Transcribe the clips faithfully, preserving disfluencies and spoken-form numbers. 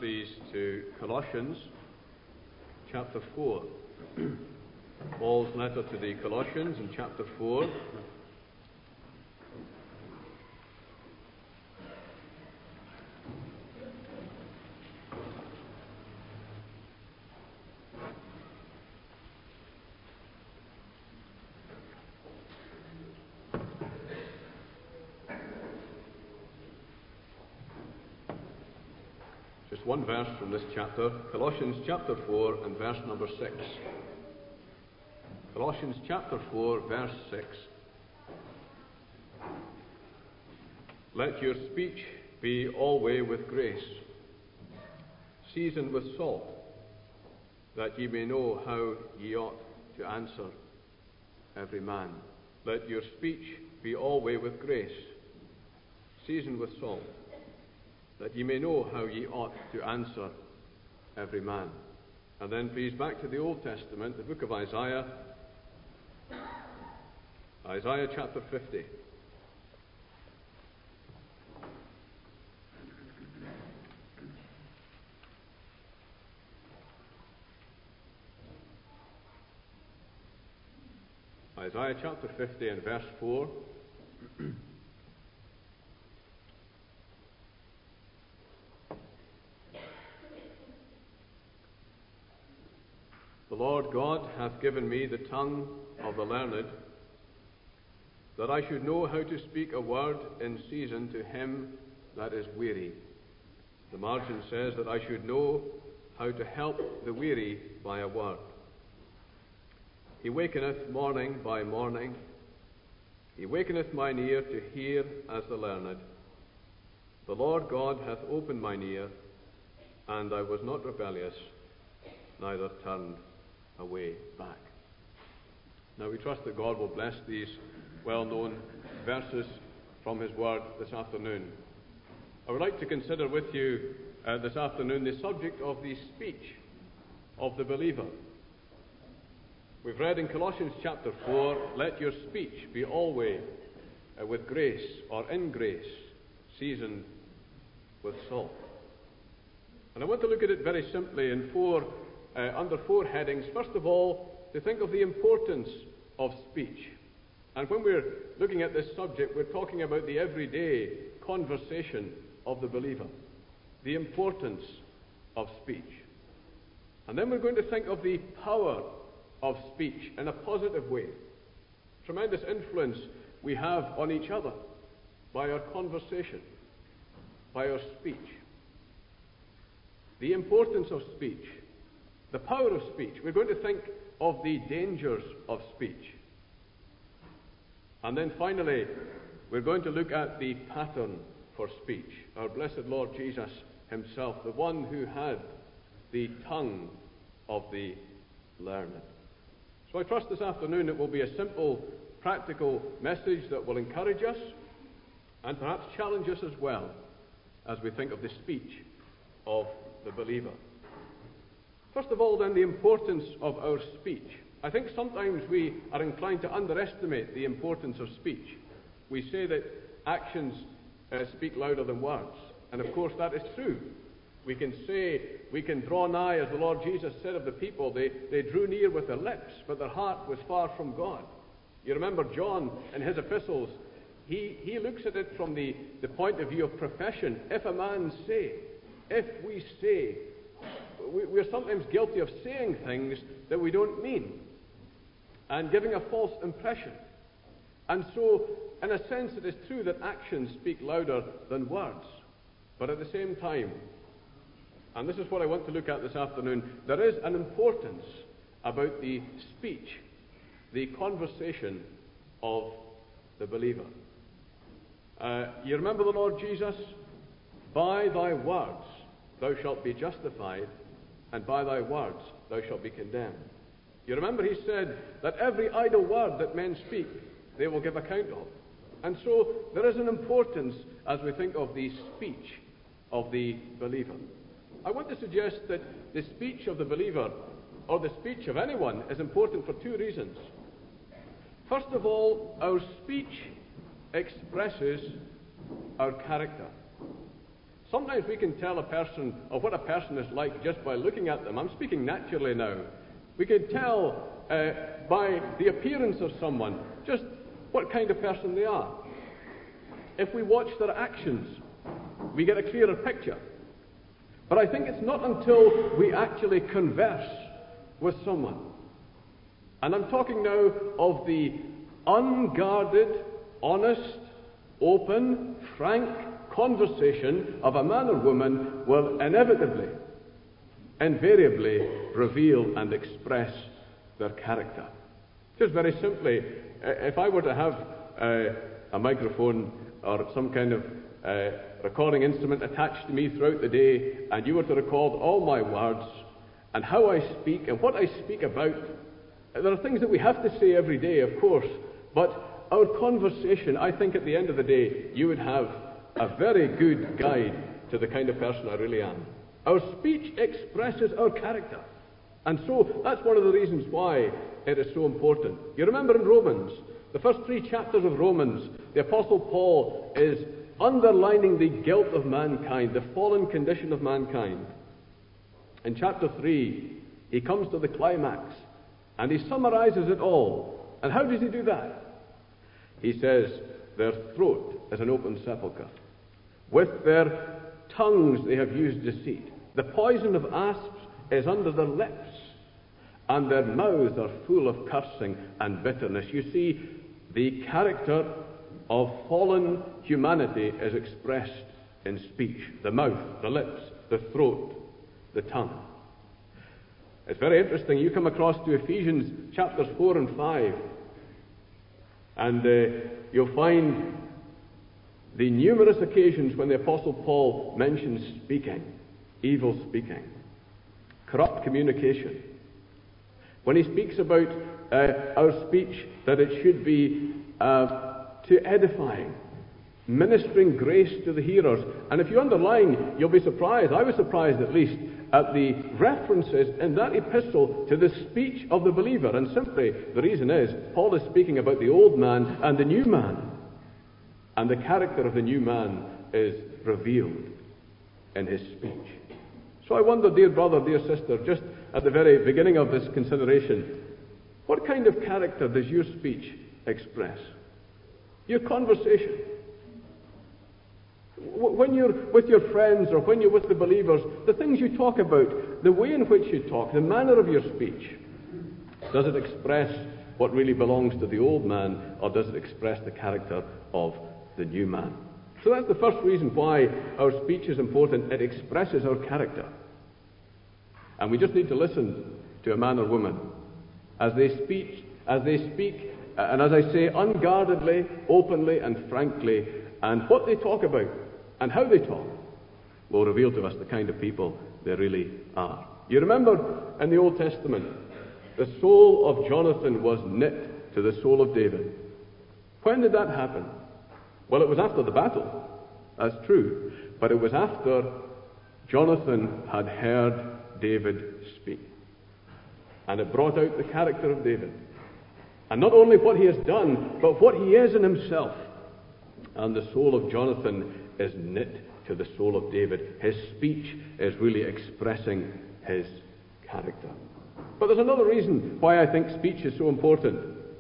please, to Colossians chapter four. Paul's letter to the Colossians in chapter four. Just one verse from this chapter, Colossians chapter four and verse number six. Colossians chapter four, verse six. Let your speech be always with grace, seasoned with salt, that ye may know how ye ought to answer every man. Let your speech be always with grace, seasoned with salt, that ye may know how ye ought to answer every man. And then please back to the Old Testament, the book of Isaiah, Isaiah chapter fifty. Isaiah chapter fifty and verse four. The Lord God hath given me the tongue of the learned, that I should know how to speak a word in season to him that is weary. The margin says that I should know how to help the weary by a word. He wakeneth morning by morning. He wakeneth mine ear to hear as the learned. The Lord God hath opened mine ear, and I was not rebellious, neither turned away back. Now we trust that God will bless these well-known verses from his word this afternoon. I would like to consider with you uh, this afternoon the subject of the speech of the believer. We've read in Colossians chapter four, let your speech be always uh, with grace, or in grace, seasoned with salt. And I want to look at it very simply in four Uh, under four headings. First of all, to think of the importance of speech. And when we're looking at this subject, we're talking about the everyday conversation of the believer, the importance of speech. And then we're going to think of the power of speech in a positive way. Tremendous influence we have on each other by our conversation, by our speech. The importance of speech. The power of speech. We're going to think of the dangers of speech. And then finally, we're going to look at the pattern for speech. Our blessed Lord Jesus himself, the one who had the tongue of the learned. So I trust this afternoon it will be a simple, practical message that will encourage us and perhaps challenge us as well as we think of the speech of the believer. First of all, then, the importance of our speech. I think sometimes we are inclined to underestimate the importance of speech. We say that actions uh, speak louder than words. And of course that is true. We can say, we can draw nigh, as the Lord Jesus said of the people, they, they drew near with their lips, but their heart was far from God. You remember John in his epistles, he, he looks at it from the, the point of view of profession. If a man say, if we say, we're sometimes guilty of saying things that we don't mean and giving a false impression. And so, in a sense, it is true that actions speak louder than words. But at the same time, and this is what I want to look at this afternoon, there is an importance about the speech, the conversation of the believer. Uh, you remember the Lord Jesus? By thy words thou shalt be justified, and by thy words thou shalt be condemned. You remember he said that every idle word that men speak, they will give account of. And so there is an importance as we think of the speech of the believer. I want to suggest that the speech of the believer, or the speech of anyone, is important for two reasons. First of all, our speech expresses our character. Sometimes we can tell a person, or what a person is like, just by looking at them. I'm speaking naturally now. We can tell uh, by the appearance of someone just what kind of person they are. If we watch their actions, we get a clearer picture. But I think it's not until we actually converse with someone. And I'm talking now of the unguarded, honest, open, frank conversation of a man or woman will inevitably, invariably reveal and express their character. Just very simply, if I were to have uh, a microphone or some kind of uh, recording instrument attached to me throughout the day, and you were to record all my words and how I speak and what I speak about, there are things that we have to say every day, of course, but our conversation, I think at the end of the day, you would have a very good guide to the kind of person I really am. Our speech expresses our character. And so that's one of the reasons why it is so important. You remember in Romans, the first three chapters of Romans, the Apostle Paul is underlining the guilt of mankind, the fallen condition of mankind. In chapter three, he comes to the climax, and he summarizes it all. And how does he do that? He says, their throat is an open sepulchre. With their tongues they have used deceit. The poison of asps is under their lips, and their mouths are full of cursing and bitterness. You see, the character of fallen humanity is expressed in speech. The mouth, the lips, the throat, the tongue. It's very interesting. You come across to Ephesians chapters four and five, and uh, you'll find the numerous occasions when the Apostle Paul mentions speaking, evil speaking, corrupt communication. When he speaks about uh, our speech, that it should be uh, to edifying, ministering grace to the hearers. And if you underline, you'll be surprised, I was surprised at least, at the references in that epistle to the speech of the believer. And simply, the reason is, Paul is speaking about the old man and the new man. And the character of the new man is revealed in his speech. So I wonder, dear brother, dear sister, just at the very beginning of this consideration, what kind of character does your speech express? Your conversation. When you're with your friends or when you're with the believers, the things you talk about, the way in which you talk, the manner of your speech, does it express what really belongs to the old man, or does it express the character of the new man? So that's the first reason why our speech is important. It expresses our character. And we just need to listen to a man or woman as they speak, as they speak, and as I say, unguardedly, openly, and frankly, and what they talk about and how they talk will reveal to us the kind of people they really are. You remember in the Old Testament, the soul of Jonathan was knit to the soul of David. When did that happen? Well, it was after the battle. That's true. But it was after Jonathan had heard David speak. And it brought out the character of David. And not only what he has done, but what he is in himself. And the soul of Jonathan is knit to the soul of David. His speech is really expressing his character. But there's another reason why I think speech is so important.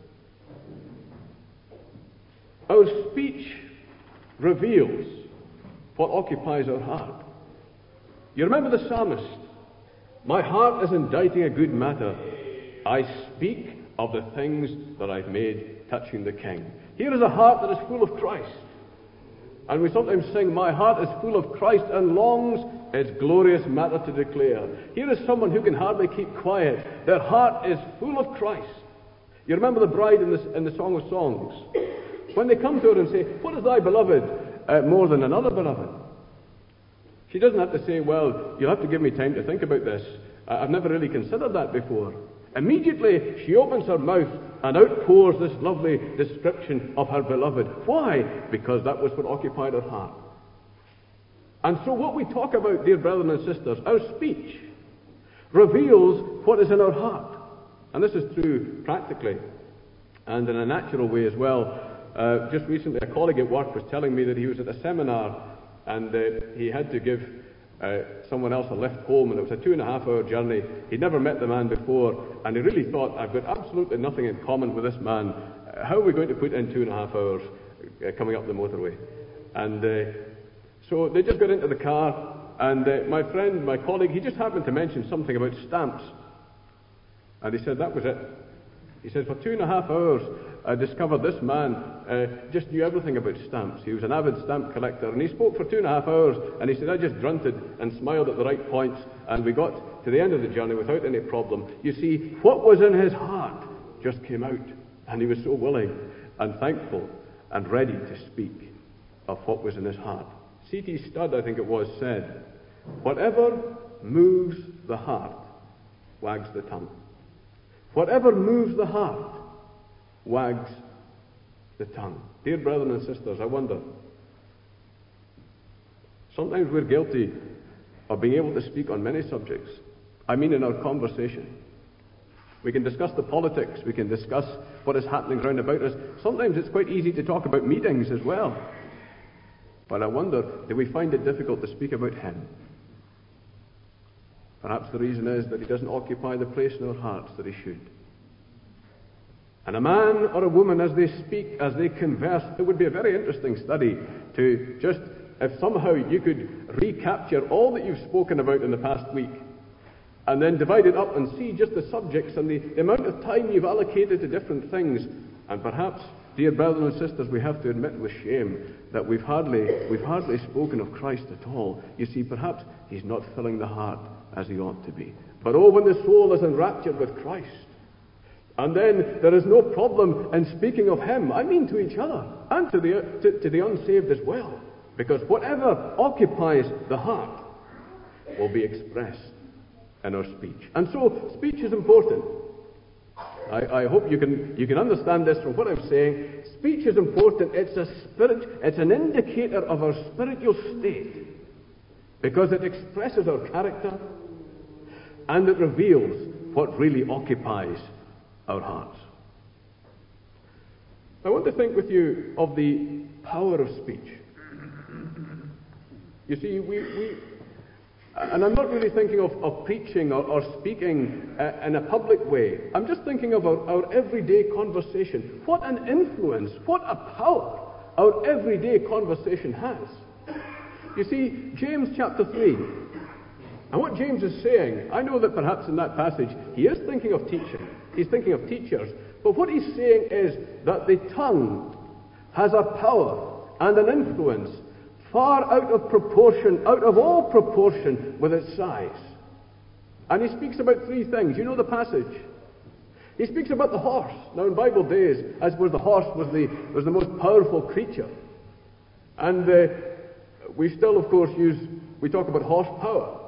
Our speech reveals what occupies our heart. You remember the psalmist? My heart is inditing a good matter. I speak of the things that I've made touching the King. Here is a heart that is full of Christ. And we sometimes sing, my heart is full of Christ and longs its glorious matter to declare. Here is someone who can hardly keep quiet. Their heart is full of Christ. You remember the bride in, this, in the Song of Songs? When they come to her and say, what is thy beloved uh, more than another beloved? She doesn't have to say, well, you'll have to give me time to think about this. I've never really considered that before. Immediately, she opens her mouth and outpours this lovely description of her beloved. Why? Because that was what occupied her heart. And so what we talk about, dear brothers and sisters, our speech reveals what is in our heart. And this is true practically and in a natural way as well. Uh, just recently, a colleague at work was telling me that he was at a seminar and uh, he had to give uh, someone else a lift home, and it was a two and a half hour journey. He'd never met the man before, and he really thought, I've got absolutely nothing in common with this man. Uh, how are we going to put in two and a half hours uh, coming up the motorway? And uh, so they just got into the car, and uh, my friend, my colleague, he just happened to mention something about stamps. And he said that was it. He said, for two and a half hours, I discovered this man uh, just knew everything about stamps. He was an avid stamp collector, and he spoke for two and a half hours, and he said, I just grunted and smiled at the right points, and we got to the end of the journey without any problem. You see, what was in his heart just came out, and he was so willing and thankful and ready to speak of what was in his heart. C T Studd, I think it was, said, whatever moves the heart wags the tongue. Whatever moves the heart wags the tongue. Dear brethren and sisters, I wonder, sometimes we're guilty of being able to speak on many subjects. I mean in our conversation. We can discuss the politics, we can discuss what is happening round about us. Sometimes it's quite easy to talk about meetings as well. But I wonder, do we find it difficult to speak about him? Perhaps the reason is that he doesn't occupy the place in our hearts that he should. And a man or a woman, as they speak, as they converse, it would be a very interesting study to just, if somehow you could recapture all that you've spoken about in the past week, and then divide it up and see just the subjects and the, the amount of time you've allocated to different things. And perhaps, dear brethren and sisters, we have to admit with shame that we've hardly, we've hardly spoken of Christ at all. You see, perhaps he's not filling the heart as he ought to be. But oh, when the soul is enraptured with Christ, and then there is no problem in speaking of him, I mean to each other, and to the, to, to the unsaved as well. Because whatever occupies the heart will be expressed in our speech. And so, speech is important. I, I hope you can, you can understand this from what I'm saying. Speech is important. It's a spirit, it's an indicator of our spiritual state, because it expresses our character, and it reveals what really occupies our hearts. I want to think with you of the power of speech. You see, we, we and I'm not really thinking of, of preaching or, or speaking uh, in a public way. I'm just thinking of our, our everyday conversation. What an influence, what a power our everyday conversation has. You see, James chapter three, and what James is saying, I know that perhaps in that passage he is thinking of teaching. He's thinking of teachers. But what he's saying is that the tongue has a power and an influence far out of proportion, out of all proportion with its size. And he speaks about three things. You know the passage. He speaks about the horse. Now in Bible days, I suppose the horse was the, was the most powerful creature. And uh, we still, of course, use, we talk about horsepower.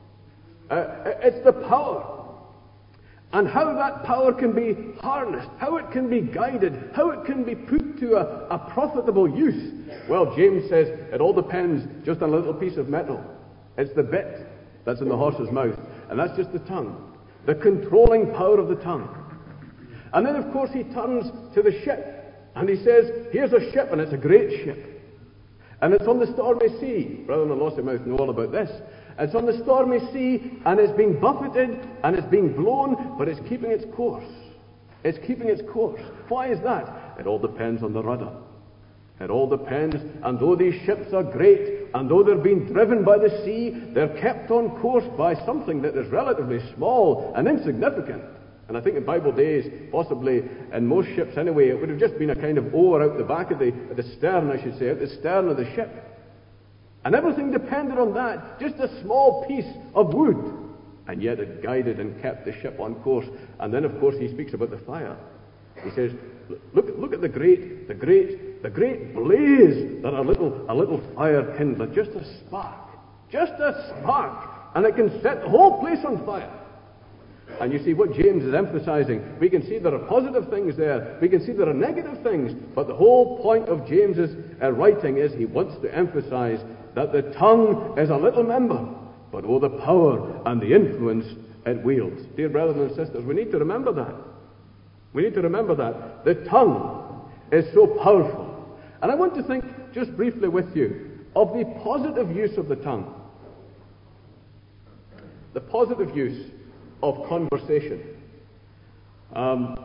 Uh, it's the power. And how that power can be harnessed, how it can be guided, how it can be put to a, a profitable use. Well, James says it all depends just on a little piece of metal. It's the bit that's in the horse's mouth, and that's just the tongue, the controlling power of the tongue. And then, of course, he turns to the ship, and he says, here's a ship, and it's a great ship. And it's on the stormy sea. Brother in Lossiemouth know all about this. It's on the stormy sea, and it's being buffeted, and it's being blown, but it's keeping its course. It's keeping its course. Why is that? It all depends on the rudder. It all depends, and though these ships are great, and though they're being driven by the sea, they're kept on course by something that is relatively small and insignificant. And I think in Bible days, possibly in most ships anyway, it would have just been a kind of oar out the back of the, the stern, I should say, out the stern of the ship. And everything depended on that, just a small piece of wood. And yet it guided and kept the ship on course. And then, of course, he speaks about the fire. He says, look, look at the great, the great, the great blaze that a little, a little fire kindled. Just a spark. Just a spark. And it can set the whole place on fire. And you see what James is emphasizing. We can see there are positive things there. We can see there are negative things. But the whole point of James's uh, writing is he wants to emphasize that the tongue is a little member, but oh, the power and the influence it wields. Dear brothers and sisters, we need to remember that. We need to remember that. The tongue is so powerful. And I want to think just briefly with you of the positive use of the tongue. The positive use of conversation. Um,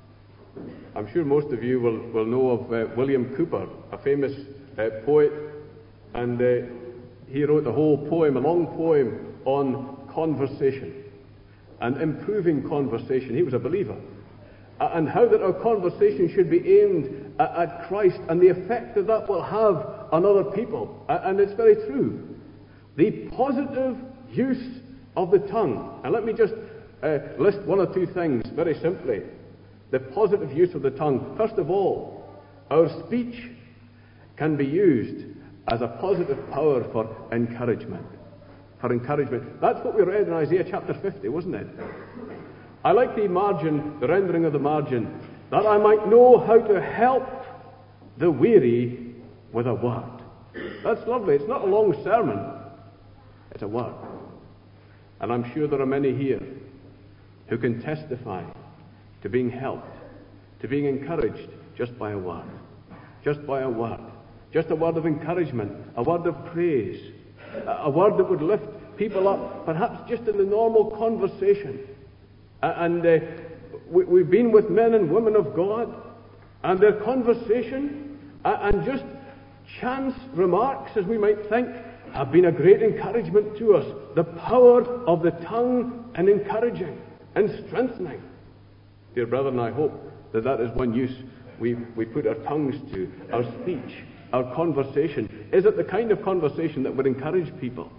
I'm sure most of you will, will know of uh, William Cowper, a famous uh, poet, and uh, he wrote a whole poem, a long poem on conversation and improving conversation. He was a believer. Uh, and how that our conversation should be aimed at, at Christ and the effect that that will have on other people. Uh, and it's very true. The positive use of the tongue. And let me just uh, list one or two things very simply. The positive use of the tongue. First of all, our speech can be used as a positive power for encouragement. For encouragement. That's what we read in Isaiah chapter fifty, wasn't it? I like the margin, the rendering of the margin, that I might know how to help the weary with a word. That's lovely. It's not a long sermon. It's a word. And I'm sure there are many here who can testify to being helped, to being encouraged just by a word. Just by a word. Just a word of encouragement, a word of praise, a word that would lift people up, perhaps just in the normal conversation. And uh, we, we've been with men and women of God, and their conversation uh, and just chance remarks, as we might think, have been a great encouragement to us. The power of the tongue in encouraging and strengthening. Dear brethren, I hope that that is one use we, we put our tongues to, our speech, our conversation. Is it the kind of conversation that would encourage people?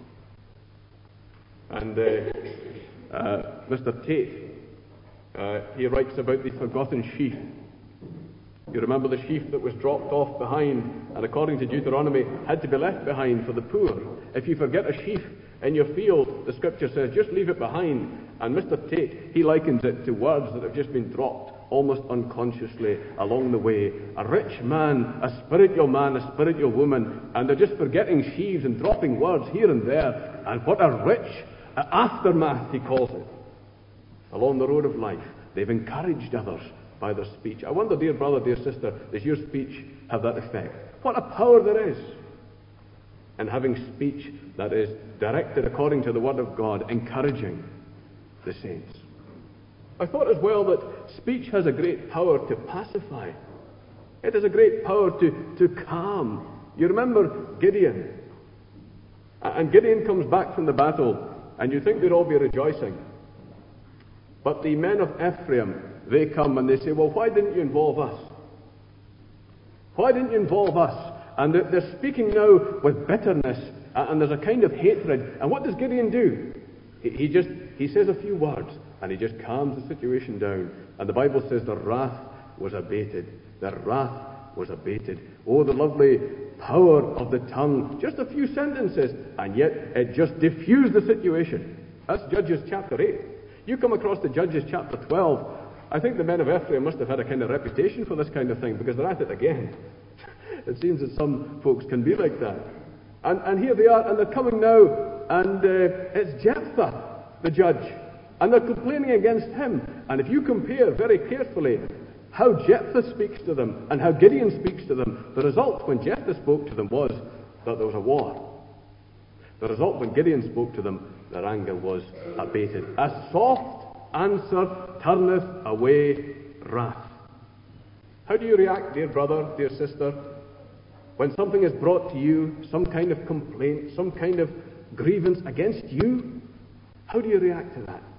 And uh, uh, Mister Tate, uh, he writes about the forgotten sheaf. You remember the sheaf that was dropped off behind, and according to Deuteronomy, had to be left behind for the poor. If you forget a sheaf in your field, the scripture says, just leave it behind. And Mister Tate, he likens it to words that have just been dropped almost unconsciously along the way. A rich man, a spiritual man, a spiritual woman, and they're just forgetting sheaves and dropping words here and there. And what a rich aftermath, he calls it, along the road of life. They've encouraged others by their speech. I wonder, dear brother, dear sister, does your speech have that effect? What a power there is in having speech that is directed according to the Word of God, encouraging the saints. I thought as well that speech has a great power to pacify. It has a great power to, to calm. You remember Gideon. And Gideon comes back from the battle, and you think they'd all be rejoicing. But the men of Ephraim, they come and they say, well, why didn't you involve us? Why didn't you involve us? And they're speaking now with bitterness, and there's a kind of hatred. And what does Gideon do? He just, he says a few words, and he just calms the situation down. And the Bible says the wrath was abated. The wrath was abated. Oh, the lovely power of the tongue. Just a few sentences, and yet it just diffused the situation. That's Judges chapter eight. You come across to Judges chapter twelve, I think the men of Ephraim must have had a kind of reputation for this kind of thing, because they're at it again. It seems that some folks can be like that. And, and here they are, and they're coming now, and uh, it's Jephthah, the judge, and they're complaining against him. And if you compare very carefully how Jephthah speaks to them and how Gideon speaks to them, the result when Jephthah spoke to them was that there was a war. The result when Gideon spoke to them, their anger was abated. A soft answer turneth away wrath. How do you react, dear brother, dear sister, when something is brought to you, some kind of complaint, some kind of grievance against you? How do you react to that?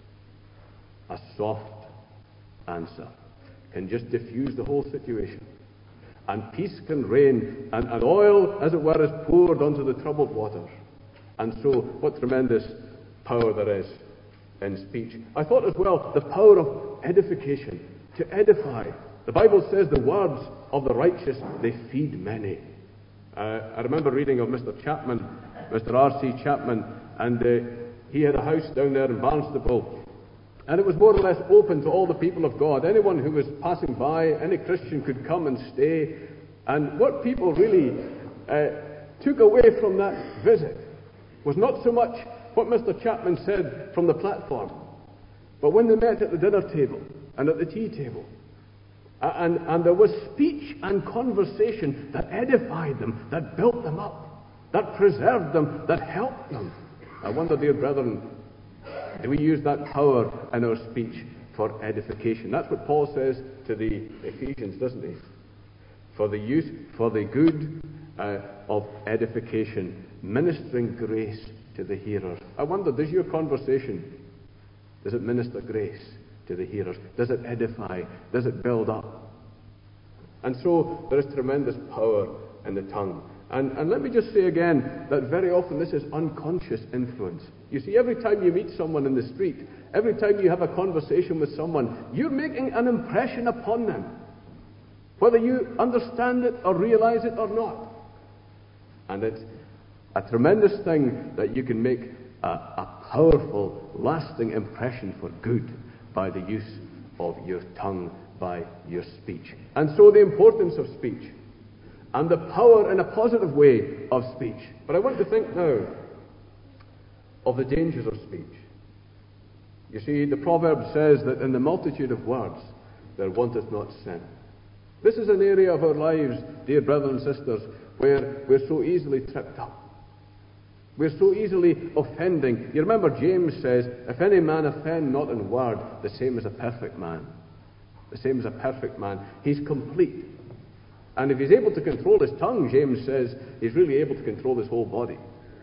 A soft answer can just diffuse the whole situation. And peace can reign, and, and oil, as it were, is poured onto the troubled waters. And so, what tremendous power there is in speech. I thought as well, the power of edification, to edify. The Bible says the words of the righteous, they feed many. Uh, I remember reading of Mister Chapman, Mister R C Chapman, and uh, he had a house down there in Barnstaple, and it was more or less open to all the people of God. Anyone who was passing by, any Christian could come and stay. And what people really uh, took away from that visit was not so much what Mister Chapman said from the platform, but when they met at the dinner table and at the tea table, and, and there was speech and conversation that edified them, that built them up. that preserved them, that helped them. I wonder, dear brethren, do we use that power in our speech for edification? That's what Paul says to the Ephesians, doesn't he? For the use, for the good uh, of edification, ministering grace to the hearers. I wonder, does your conversation, does it minister grace to the hearers? Does it edify? Does it build up? And so there is tremendous power in the tongue. And, and let me just say again that very often this is unconscious influence. You see, every time you meet someone in the street, every time you have a conversation with someone, you're making an impression upon them, whether you understand it or realize it or not. And it's a tremendous thing that you can make a, a powerful, lasting impression for good by the use of your tongue, by your speech. And so the importance of speech, and the power in a positive way of speech. But I want to think now of the dangers of speech. You see, the proverb says that in the multitude of words there wanteth not sin. This is an area of our lives, dear brothers and sisters, where we're so easily tripped up. We're so easily offending. You remember James says, if any man offend not in word, the same as a perfect man. The same as a perfect man. He's complete. And if he's able to control his tongue, James says, he's really able to control his whole body.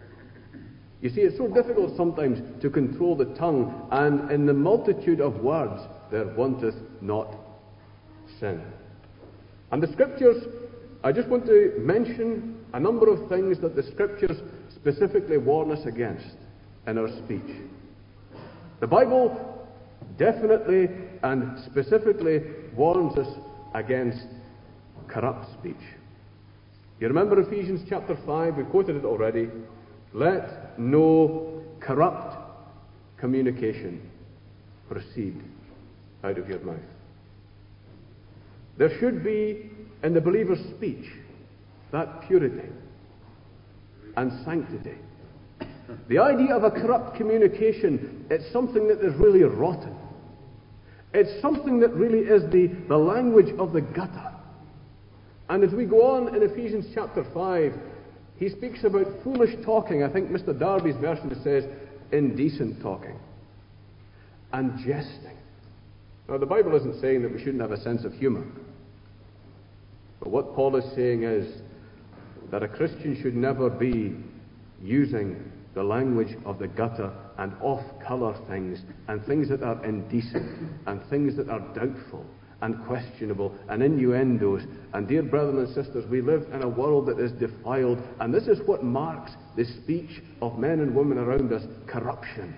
You see, it's so difficult sometimes to control the tongue, and in the multitude of words there wanteth not sin. And the Scriptures, I just want to mention a number of things that the Scriptures specifically warn us against in our speech. The Bible definitely and specifically warns us against corrupt speech. You remember Ephesians chapter five, we quoted it already. Let no corrupt communication proceed out of your mouth. There should be in the believer's speech that purity and sanctity. The idea of a corrupt communication, it's something that is really rotten. It's something that really is the, the language of the gutter. And as we go on in Ephesians chapter five, he speaks about foolish talking. I think Mister Darby's version says indecent talking and jesting. Now, the Bible isn't saying that we shouldn't have a sense of humour. But what Paul is saying is that a Christian should never be using the language of the gutter and off-colour things, and things that are indecent, and things that are doubtful and questionable, and innuendos. And dear brothers and sisters, we live in a world that is defiled, and this is what marks the speech of men and women around us: corruption.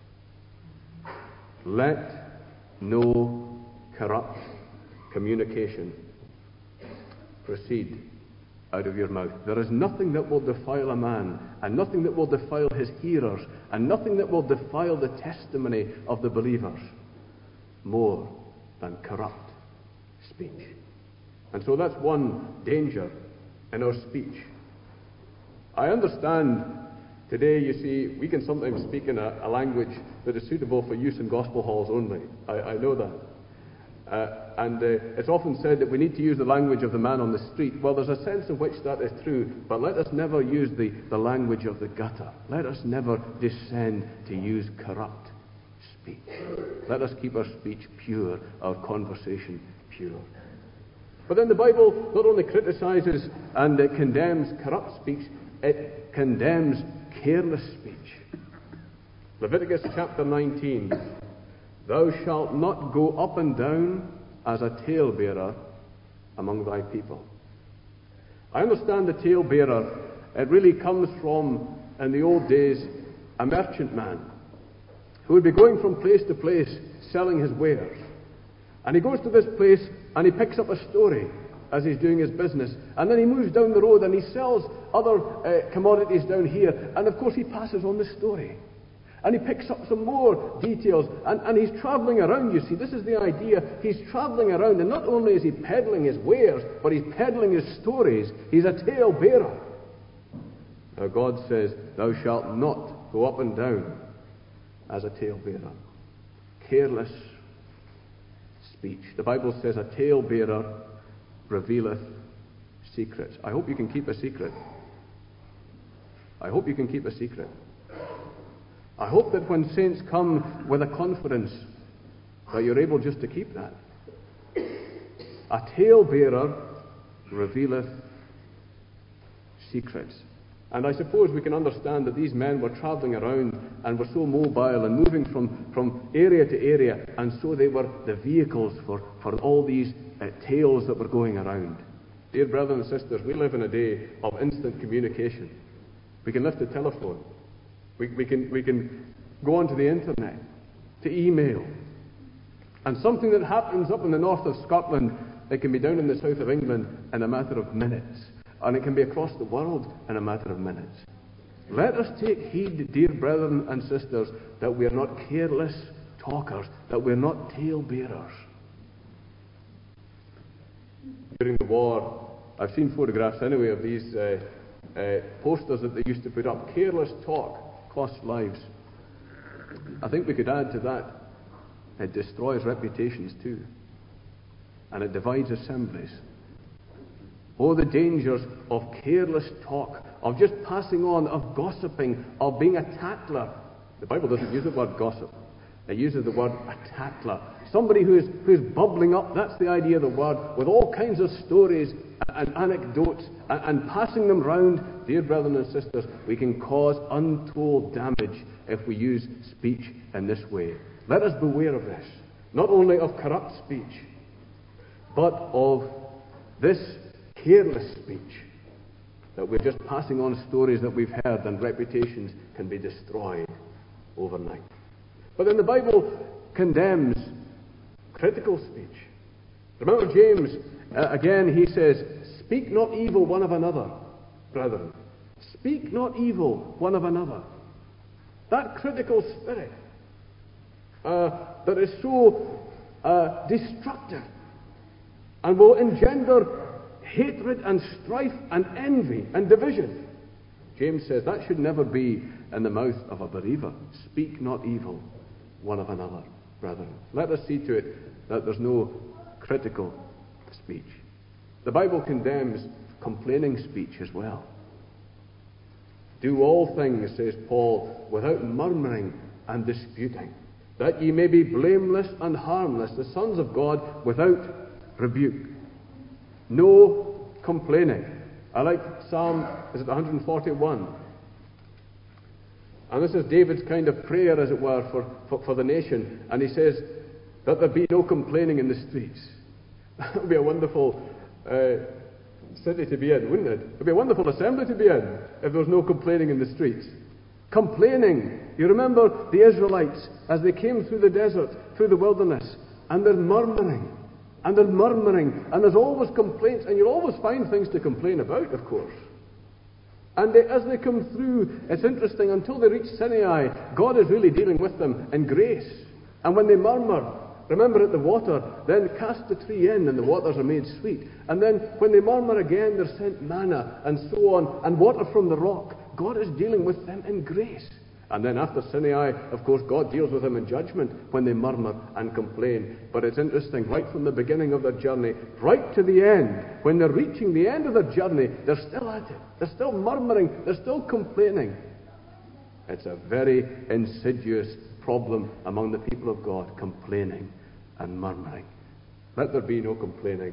Let no corrupt communication proceed out of your mouth. There is nothing that will defile a man, and nothing that will defile his hearers, and nothing that will defile the testimony of the believers more than corrupt speech. And so that's one danger in our speech. I understand today, you see, we can sometimes speak in a, a language that is suitable for use in gospel halls only. I, I know that. Uh, and uh, it's often said that we need to use the language of the man on the street. Well, there's a sense in which that is true, but let us never use the, the language of the gutter. Let us never descend to use corrupt speech. Let us keep our speech pure, our conversation pure. But then the Bible not only criticizes and uh, condemns corrupt speech, it condemns careless speech. Leviticus chapter nineteen. Thou shalt not go up and down as a talebearer among thy people. I understand the talebearer, it really comes from, in the old days, a merchantman who would be going from place to place selling his wares. And he goes to this place and he picks up a story as he's doing his business. And then he moves down the road and he sells other uh, commodities down here. And of course he passes on the story. And he picks up some more details, and, and he's travelling around, you see. This is the idea. He's travelling around, and not only is he peddling his wares, but he's peddling his stories. He's a tale bearer. Now God says, thou shalt not go up and down as a tale bearer. Careless speech. The Bible says a tale bearer revealeth secrets. I hope you can keep a secret. I hope you can keep a secret. I hope that when saints come with a conference, that you're able just to keep that. A talebearer revealeth secrets. And I suppose we can understand that these men were travelling around and were so mobile and moving from, from area to area, and so they were the vehicles for, for all these uh, tales that were going around. Dear brothers and sisters, we live in a day of instant communication. We can lift the telephone. We, we, can, we can go onto the internet, to email. And something that happens up in the north of Scotland, it can be down in the south of England in a matter of minutes. And it can be across the world in a matter of minutes. Let us take heed, dear brethren and sisters, that we are not careless talkers, that we are not tale-bearers. During the war, I've seen photographs anyway of these uh, uh, posters that they used to put up. Careless talk costs lives. I think we could add to that, it destroys reputations too. And it divides assemblies. Oh, the dangers of careless talk, of just passing on, of gossiping, of being a tattler. The Bible doesn't use the word gossip. It uses the word a tattler. Somebody who is, who is bubbling up, that's the idea of the word, with all kinds of stories and anecdotes, and, and passing them round. Dear brethren and sisters, we can cause untold damage if we use speech in this way. Let us beware of this. Not only of corrupt speech, but of this careless speech, that we're just passing on stories that we've heard, and reputations can be destroyed overnight. But then the Bible condemns critical speech. Remember James, uh, again he says, speak not evil one of another, brethren. Speak not evil one of another. That critical spirit uh, that is so uh, destructive and will engender hatred and strife and envy and division. James says that should never be in the mouth of a believer. Speak not evil one of another, brethren. Let us see to it that there's no critical speech. The Bible condemns complaining speech as well. Do all things, says Paul, without murmuring and disputing, that ye may be blameless and harmless, the sons of God, without rebuke. No complaining. I like Psalm, is it one forty-one? And this is David's kind of prayer, as it were, for, for, for the nation. And he says that there be no complaining in the streets. That would be a wonderful uh, city to be in, wouldn't it? It would be a wonderful assembly to be in if there was no complaining in the streets. Complaining. You remember the Israelites as they came through the desert, through the wilderness, and they're murmuring. And they're murmuring, and there's always complaints, and you'll always find things to complain about, of course. And they, as they come through, it's interesting, until they reach Sinai, God is really dealing with them in grace. And when they murmur, remember at the water, then cast the tree in, and the waters are made sweet. And then when they murmur again, they're sent manna, and so on, and water from the rock. God is dealing with them in grace. And then after Sinai, of course, God deals with them in judgment when they murmur and complain. But it's interesting, right from the beginning of their journey, right to the end, when they're reaching the end of their journey, they're still at it. They're still murmuring. They're still complaining. It's a very insidious problem among the people of God, complaining and murmuring. Let there be no complaining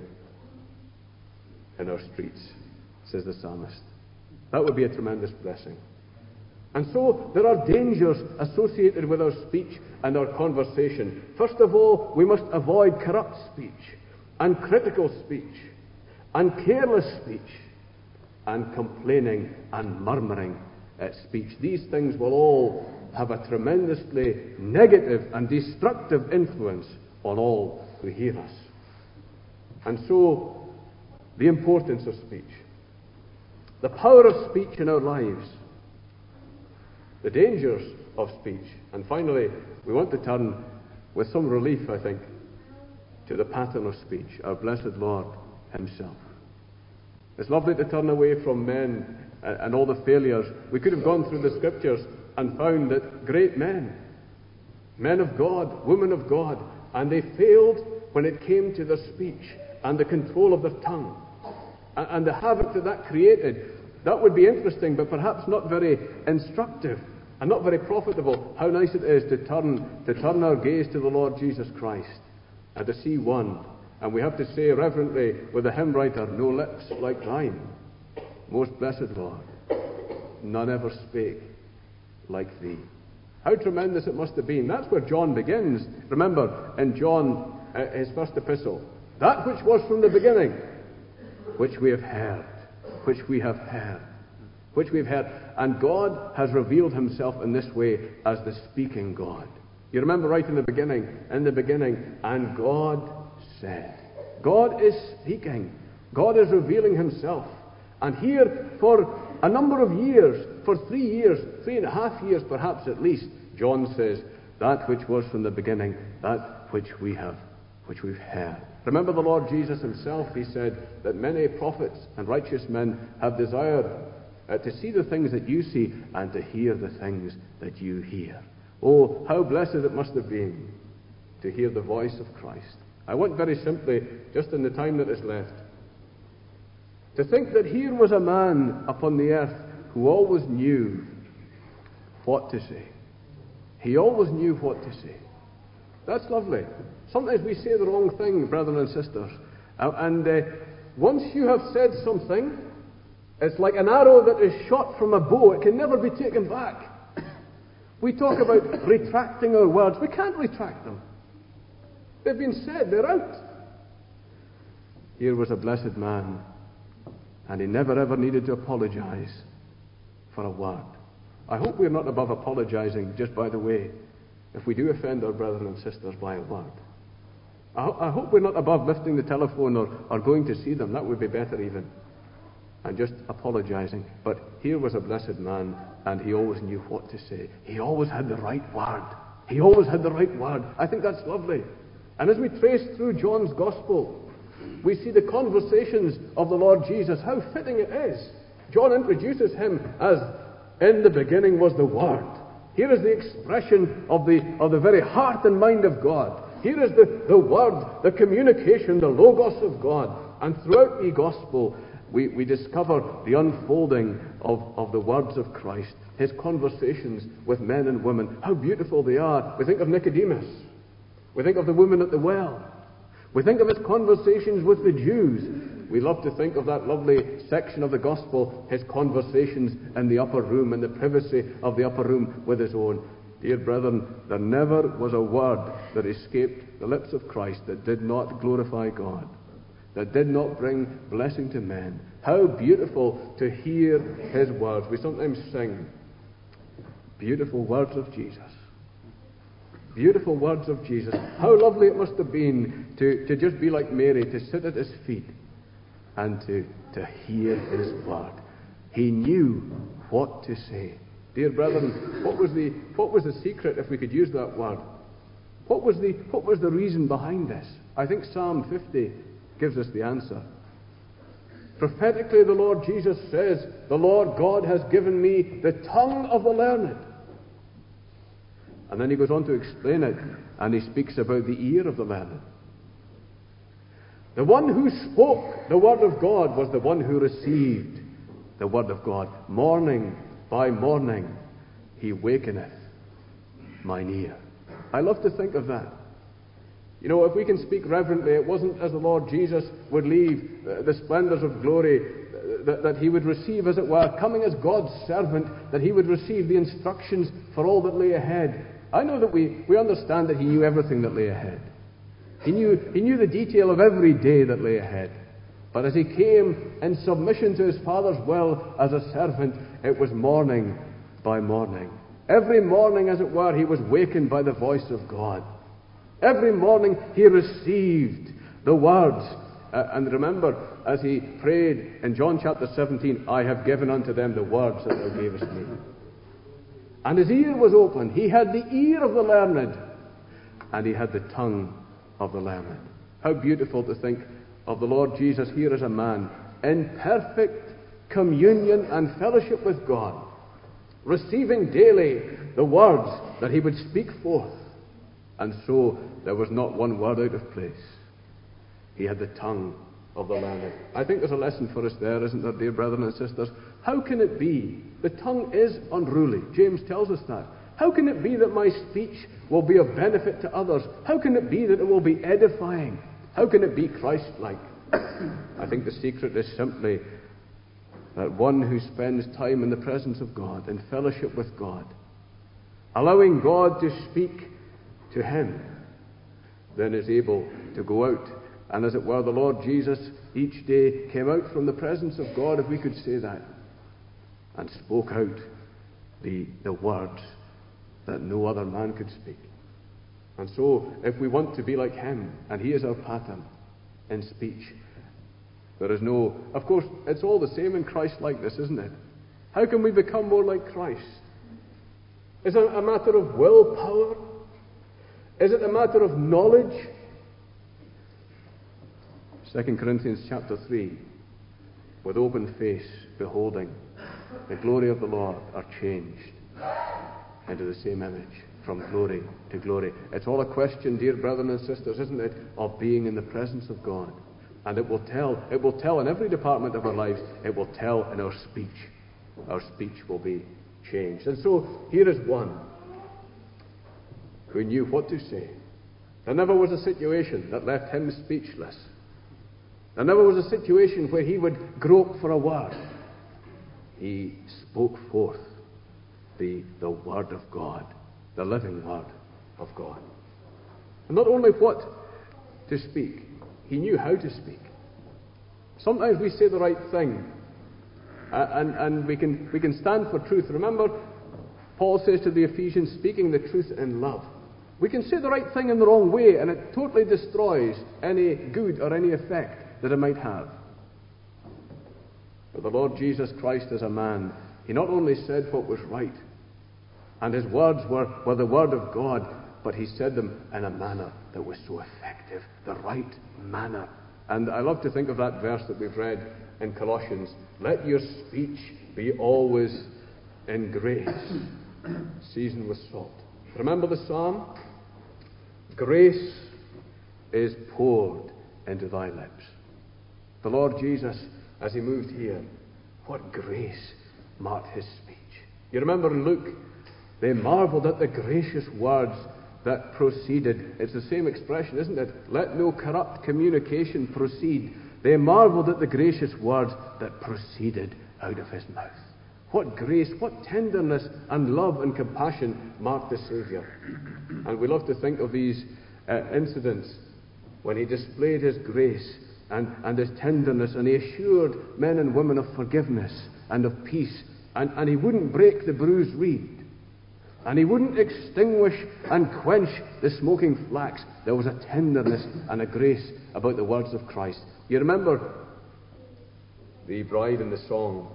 in our streets, says the psalmist. That would be a tremendous blessing. And so there are dangers associated with our speech and our conversation. First of all, we must avoid corrupt speech and critical speech and careless speech and complaining and murmuring uh, speech. These things will all have a tremendously negative and destructive influence on all who hear us. And so, the importance of speech, the power of speech in our lives, the dangers of speech. And finally, we want to turn with some relief, I think, to the pattern of speech, our blessed Lord himself. It's lovely to turn away from men and all the failures. We could have gone through the scriptures and found that great men, men of God, women of God, and they failed when it came to their speech and the control of their tongue and the havoc that that created. That would be interesting, but perhaps not very instructive and not very profitable. How nice it is to turn, to turn our gaze to the Lord Jesus Christ and to see one. And we have to say reverently with the hymn writer, no lips like thine, most blessed Lord, none ever spake like thee. How tremendous it must have been. That's where John begins. Remember, in John, uh, his first epistle, that which was from the beginning, which we have heard, which we have heard, which we've heard. And God has revealed himself in this way as the speaking God. You remember right in the beginning, in the beginning, and God said. God is speaking. God is revealing himself. And here, for a number of years, for three years, three and a half years perhaps at least, John says, that which was from the beginning, that which we have, which we've heard. Remember the Lord Jesus himself, he said that many prophets and righteous men have desired uh, to see the things that you see and to hear the things that you hear. Oh, how blessed it must have been to hear the voice of Christ. I want very simply, just in the time that is left, to think that here was a man upon the earth who always knew what to say. He always knew what to say. That's lovely. Sometimes we say the wrong thing, brethren and sisters. Uh, and uh, once you have said something, it's like an arrow that is shot from a bow. It can never be taken back. We talk about retracting our words. We can't retract them. They've been said. They're out. Here was a blessed man, and he never ever needed to apologize for a word. I hope we're not above apologizing, just by the way, if we do offend our brethren and sisters by a word. I, ho- I hope we're not above lifting the telephone or, or going to see them. That would be better even. And just apologizing. But here was a blessed man, and he always knew what to say. He always had the right word. He always had the right word. I think that's lovely. And as we trace through John's Gospel, we see the conversations of the Lord Jesus. How fitting it is. John introduces him as, in the beginning was the Word. Here is the expression of the, of the very heart and mind of God. Here is the, the Word, the communication, the Logos of God. And throughout the Gospel, we, we discover the unfolding of, of the words of Christ, his conversations with men and women. How beautiful they are. We think of Nicodemus. We think of the woman at the well. We think of his conversations with the Jews. We love to think of that lovely section of the Gospel, his conversations in the upper room, in the privacy of the upper room with his own. Dear brethren, there never was a word that escaped the lips of Christ that did not glorify God, that did not bring blessing to men. How beautiful to hear his words. We sometimes sing beautiful words of Jesus. Beautiful words of Jesus. How lovely it must have been to, to just be like Mary, to sit at his feet and to, to hear his word. He knew what to say. Dear brethren, what was the what was the secret, if we could use that word? What was the what was the reason behind this? I think Psalm fifty gives us the answer. Prophetically, the Lord Jesus says, "The Lord God has given me the tongue of the learned." And then he goes on to explain it, and he speaks about the ear of the learned. The one who spoke the word of God was the one who received the word of God. Morning by morning he wakeneth mine ear. I love to think of that. You know, if we can speak reverently, it wasn't as the Lord Jesus would leave uh, the splendors of glory, uh, that, that he would receive, as it were, coming as God's servant, that he would receive the instructions for all that lay ahead. I know that we, we understand that he knew everything that lay ahead. He knew, he knew the detail of every day that lay ahead. But as he came in submission to his Father's will as a servant, it was morning by morning. Every morning, as it were, he was wakened by the voice of God. Every morning he received the words. Uh, and remember, as he prayed in John chapter seventeen, I have given unto them the words that thou gavest me. And his ear was open. He had the ear of the learned, and he had the tongue of the learned. How beautiful to think of the Lord Jesus here as a man in perfect communion and fellowship with God, receiving daily the words that he would speak forth. And so there was not one word out of place. He had the tongue of the learned. I think there's a lesson for us there, isn't there, dear brethren and sisters? How can it be? The tongue is unruly. James tells us that. How can it be that my speech will be of benefit to others? How can it be that it will be edifying? How can it be Christ-like? I think the secret is simply that one who spends time in the presence of God, in fellowship with God, allowing God to speak to him, then is able to go out. And as it were, the Lord Jesus each day came out from the presence of God, if we could say that, and spoke out the, the words that no other man could speak. And so, if we want to be like him, and he is our pattern in speech, there is no... Of course, it's all the same in Christ-likeness, isn't it? How can we become more like Christ? Is it a matter of willpower? Is it a matter of knowledge? Second Corinthians chapter three, with open face, beholding the glory of the Lord, are changed into the same image, from glory to glory. It's all a question, dear brethren and sisters, isn't it, of being in the presence of God. And it will tell, it will tell in every department of our lives, it will tell in our speech. Our speech will be changed. And so, here is one who knew what to say. There never was a situation that left him speechless. There never was a situation where he would grope for a word. He spoke forth the, the word of God, the living word of God. And not only what to speak, he knew how to speak. Sometimes we say the right thing, uh, and, and we can, we can stand for truth. Remember, Paul says to the Ephesians, speaking the truth in love. We can say the right thing in the wrong way, and it totally destroys any good or any effect that it might have. But the Lord Jesus Christ, as a man, he not only said what was right, and his words were, were the word of God, but he said them in a manner that was so effective, the right manner. And I love to think of that verse that we've read in Colossians. Let your speech be always in grace, seasoned with salt. Remember the psalm? Grace is poured into thy lips. The Lord Jesus, as he moved here, what grace marked his speech. You remember in Luke, they marveled at the gracious words that proceeded. It's the same expression, isn't it? Let no corrupt communication proceed. They marveled at the gracious words that proceeded out of his mouth. What grace, what tenderness and love and compassion marked the Saviour. And we love to think of these uh, incidents when he displayed his grace and, and his tenderness, and he assured men and women of forgiveness and of peace, and, and he wouldn't break the bruised reed. And he wouldn't extinguish and quench the smoking flax. There was a tenderness and a grace about the words of Christ. You remember the bride in the song,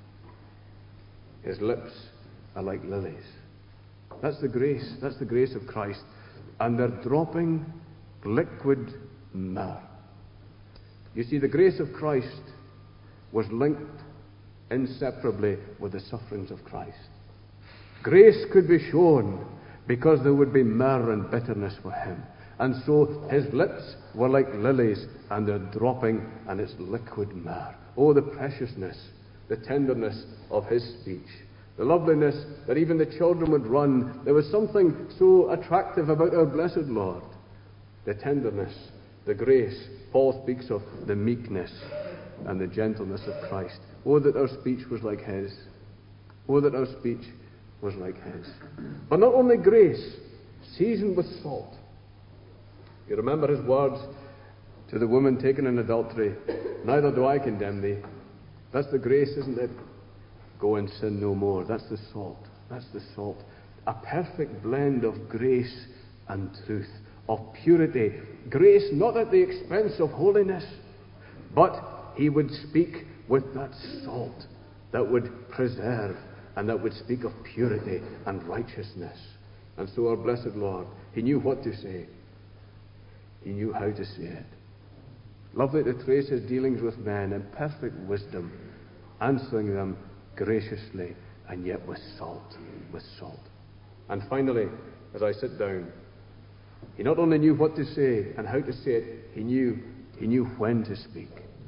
his lips are like lilies. That's the grace, that's the grace of Christ. And they're dropping liquid myrrh. You see, the grace of Christ was linked inseparably with the sufferings of Christ. Grace could be shown because there would be myrrh and bitterness for him. And so his lips were like lilies, and they're dropping, and it's liquid myrrh. Oh, the preciousness, the tenderness of his speech. The loveliness that even the children would run. There was something so attractive about our blessed Lord. The tenderness, the grace. Paul speaks of the meekness and the gentleness of Christ. Oh, that our speech was like his. Oh, that our speech was like his. But not only grace, seasoned with salt. You remember his words to the woman taken in adultery, neither do I condemn thee. That's the grace, isn't it? Go and sin no more. That's the salt. That's the salt. A perfect blend of grace and truth, of purity. Grace not at the expense of holiness, but he would speak with that salt that would preserve and that would speak of purity and righteousness. And so our blessed Lord, he knew what to say. He knew how to say it. Lovely to trace his dealings with men in perfect wisdom, answering them graciously and yet with salt, with salt. And finally, as I sit down, he not only knew what to say and how to say it, he knew, he knew when to speak.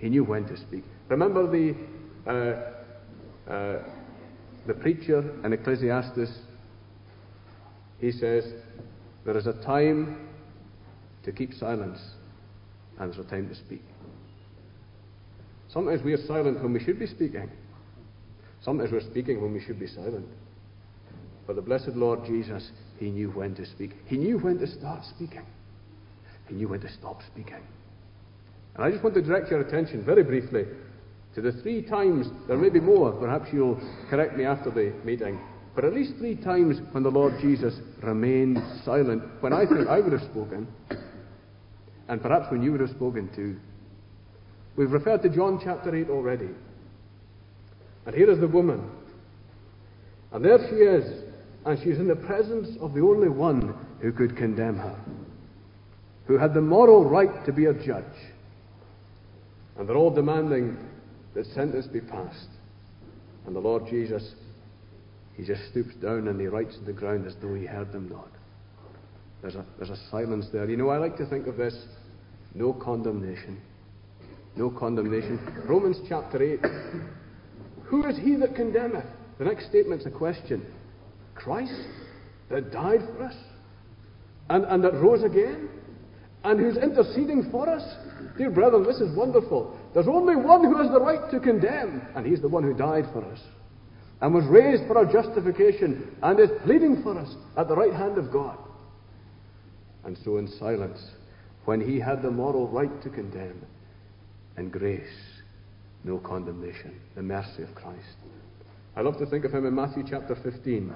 He knew when to speak. Remember the uh, uh, the preacher in Ecclesiastes? He says, there is a time to keep silence, and there's a time to speak. Sometimes we are silent when we should be speaking. Sometimes we're speaking when we should be silent. But the blessed Lord Jesus, he knew when to speak. He knew when to start speaking. He knew when to stop speaking. And I just want to direct your attention very briefly to the three times, there may be more, perhaps you'll correct me after the meeting, but at least three times when the Lord Jesus remained silent, when I think I would have spoken, and perhaps when you would have spoken too. We've referred to John chapter eight already. And here is the woman. And there she is, and she's in the presence of the only one who could condemn her, who had the moral right to be a judge. And they're all demanding that sentence be passed. And the Lord Jesus, he just stoops down and he writes on the ground as though he heard them not. There's a, there's a silence there. You know, I like to think of this, no condemnation. No condemnation. Romans chapter eight. Who is he that condemneth? The next statement's a question. Christ, that died for us, and, and that rose again, and who's interceding for us? Dear brethren, this is wonderful. There's only one who has the right to condemn, and he's the one who died for us, and was raised for our justification, and is pleading for us at the right hand of God. And so in silence, when he had the moral right to condemn, in grace, no condemnation, the mercy of Christ. I love to think of him in Matthew chapter fifteen.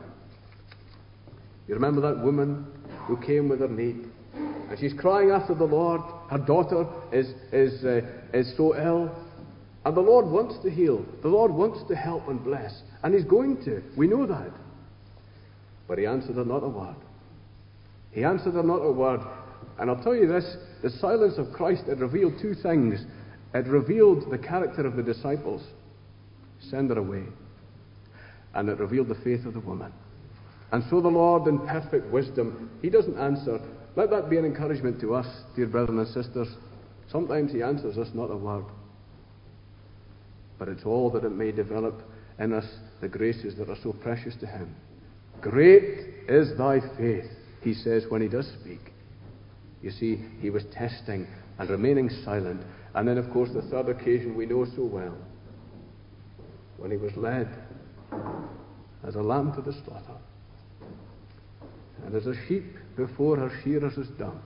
You remember that woman who came with her need, and she's crying after the Lord. Her daughter is is uh, is so ill, and the Lord wants to heal. The Lord wants to help and bless, and he's going to. We know that. But he answered her not a word. He answered her not a word. And I'll tell you this, the silence of Christ, it revealed two things. It revealed the character of the disciples. Send her away. And it revealed the faith of the woman. And so the Lord, in perfect wisdom, he doesn't answer. Let that be an encouragement to us, dear brethren and sisters. Sometimes he answers us not a word. But it's all that it may develop in us the graces that are so precious to him. Great is thy faith, he says when he does speak. You see, he was testing and remaining silent. And then, of course, the third occasion we know so well, when he was led as a lamb to the slaughter, and as a sheep before her shearers is dumb,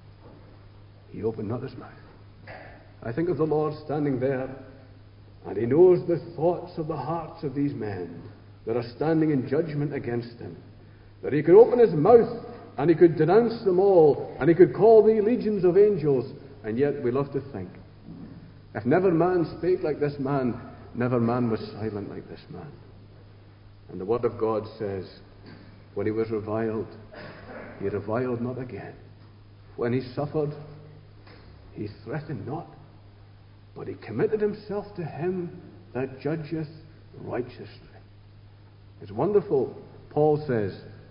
he opened not his mouth. I think of the Lord standing there, and he knows the thoughts of the hearts of these men that are standing in judgment against him, that he could open his mouth and he could denounce them all, and he could call the legions of angels. And yet we love to think, if never man spake like this man, never man was silent like this man. And the word of God says, when he was reviled, he reviled not again. When he suffered, he threatened not, but he committed himself to him that judgeth righteously. It's wonderful. Paul says,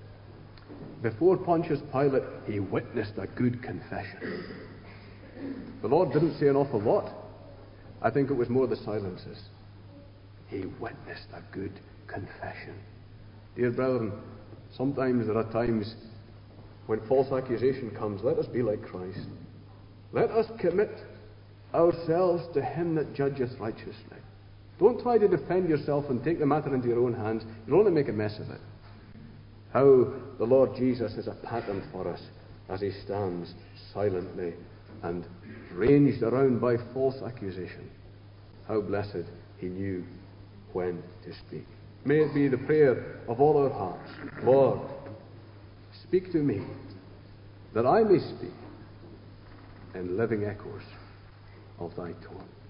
before Pontius Pilate, he witnessed a good confession. The Lord didn't say an awful lot. I think it was more the silences. He witnessed a good confession. Dear brethren, sometimes there are times when false accusation comes. Let us be like Christ. Let us commit ourselves to him that judgeth righteously. Don't try to defend yourself and take the matter into your own hands. You'll only make a mess of it. How the Lord Jesus is a pattern for us as he stands silently and ranged around by false accusation. How blessed he knew when to speak. May it be the prayer of all our hearts. Lord, speak to me, that I may speak in living echoes of thy tone.